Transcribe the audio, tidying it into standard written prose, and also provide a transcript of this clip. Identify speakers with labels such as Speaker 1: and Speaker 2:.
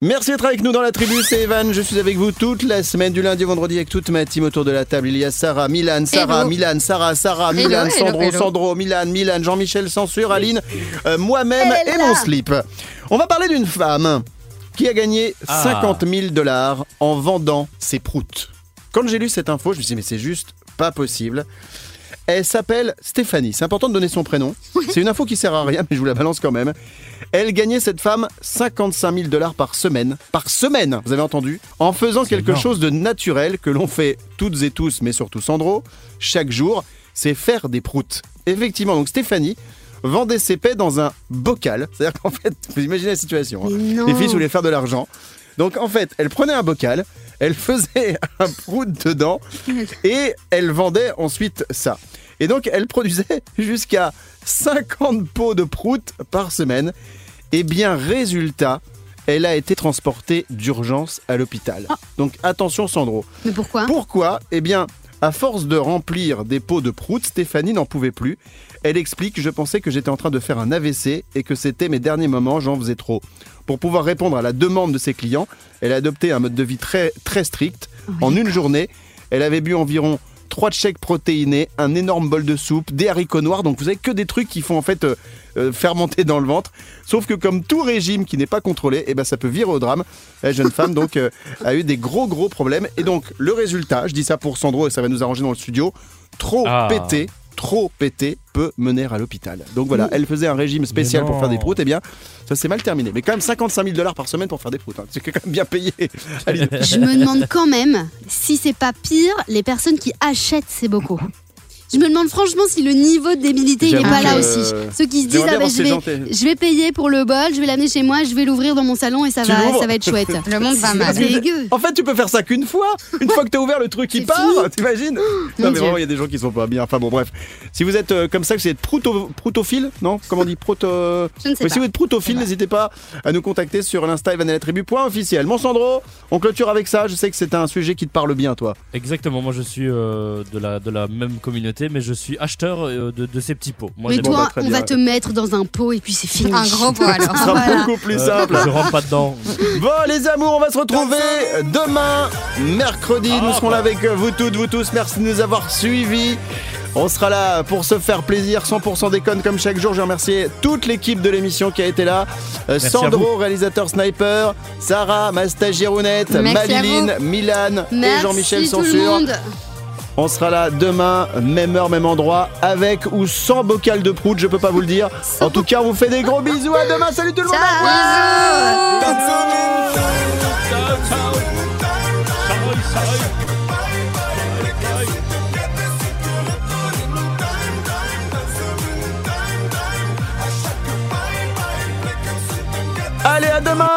Speaker 1: Merci d'être avec nous dans la tribu, c'est Evan, je suis avec vous toute la semaine du lundi au vendredi avec toute ma team autour de la table. Il y a Sarah, Milan, Sarah, Milan, Sarah, Milan, Sandro, Sandro, Milan, Jean-Michel, Censure, Aline, moi-même et mon slip. On va parler d'une femme qui a gagné 50 000 $ en vendant ses proutes. Quand j'ai lu cette info, je me suis dit mais c'est juste pas possible. Elle s'appelle Stéphanie, c'est important de donner son prénom. C'est une info qui sert à rien mais je vous la balance quand même. Elle gagnait, cette femme, 55 000 $ par semaine. Par semaine, vous avez entendu ? En faisant quelque chose de naturel que l'on fait toutes et tous, mais surtout Sandro, chaque jour, c'est faire des proutes. Effectivement, donc Stéphanie vendait ses paix dans un bocal. C'est-à-dire qu'en fait, vous imaginez la situation. Hein. Les filles voulaient faire de l'argent. Donc en fait, elle prenait un bocal, elle faisait un prout dedans et elle vendait ensuite ça. Et donc, elle produisait jusqu'à 50 pots de prout par semaine. Et bien, résultat, elle a été transportée d'urgence à l'hôpital. Donc, attention Sandro.
Speaker 2: Mais pourquoi ?
Speaker 1: Pourquoi ? Eh bien, à force de remplir des pots de prout, Stéphanie n'en pouvait plus. Elle explique « Je pensais que j'étais en train de faire un AVC et que c'était mes derniers moments, j'en faisais trop. » Pour pouvoir répondre à la demande de ses clients, elle a adopté un mode de vie très, très strict. En une journée, elle avait bu environ 3 shakes protéinés, un énorme bol de soupe, des haricots noirs. Donc vous avez que des trucs qui font en fait fermenter dans le ventre. Sauf que comme tout régime qui n'est pas contrôlé, eh ben, ça peut virer au drame. La jeune femme donc a eu des gros problèmes. Et donc le résultat, je dis ça pour Sandro et ça va nous arranger dans le studio, trop pété peut mener à l'hôpital. Donc voilà, elle faisait un régime spécial pour faire des proutes, et bien ça s'est mal terminé. Mais quand même 55 000 $ par semaine pour faire des proutes, hein. C'est quand même bien payé.
Speaker 2: Je me demande quand même si c'est pas pire les personnes qui achètent ces bocaux. Je me demande franchement si le niveau de débilité il n'est pas là aussi. Ceux qui se disent je vais payer pour le bol, je vais l'amener chez moi, je vais l'ouvrir dans mon salon et ça va être chouette.
Speaker 3: Le monde va mal.
Speaker 2: C'est dégueu.
Speaker 1: En fait, tu peux faire ça qu'une fois. Une fois que tu as ouvert le truc, il part. T'imagines ? Non mais vraiment, il y a des gens qui sont pas bien. Enfin bon, bref. Si vous êtes comme ça, que vous êtes proutophile, non ? Comment on dit
Speaker 2: Je ne sais pas.
Speaker 1: Si vous êtes proutophile, n'hésitez pas à nous contacter sur l'Insta evanelatribu.officiel. Mon Sandro, on clôture avec ça. Je sais que c'est un sujet qui te parle bien, toi.
Speaker 4: Exactement. Moi, je suis de la même communauté, mais je suis acheteur de ces petits pots. Moi,
Speaker 2: mais toi, on va te mettre dans un pot et puis c'est fini.
Speaker 3: Un gros pot alors.
Speaker 1: Ce sera beaucoup plus simple.
Speaker 4: Je rentre pas dedans.
Speaker 1: Bon les amours, on va se retrouver demain, mercredi. Nous serons là avec vous toutes, vous tous. Merci de nous avoir suivis. On sera là pour se faire plaisir, 100% déconne comme chaque jour. Je remercie toute l'équipe de l'émission qui a été là. Sandro, réalisateur sniper, Sarah, ma stagiaire Ounette, Maliline, Milan et Jean-Michel Censure. On sera là demain, même heure, même endroit, avec ou sans bocal de prout, je peux pas vous le dire. En tout cas, on vous fait des gros bisous. À demain, salut tout le monde. Allez, à demain.